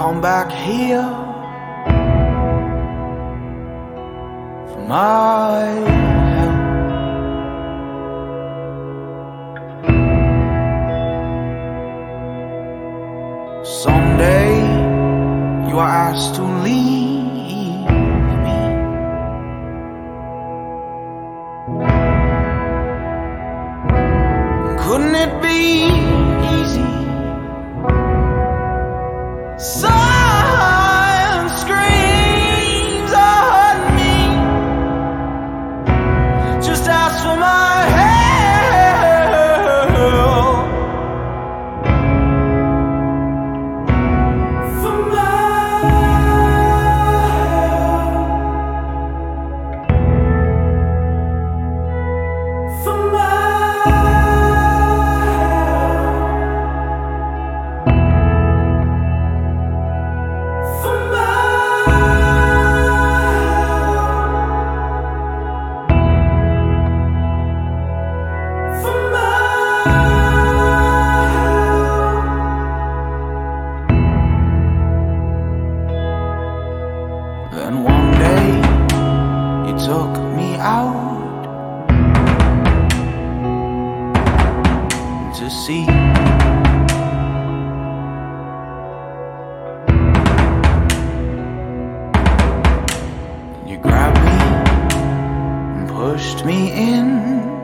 come back here for my help. Someday you are asked to leave me. Couldn't it be easy? Silent screams hurt me. Just ask for my help. For my help. For my Then one day you took me out to sea. You grabbed me and pushed me in.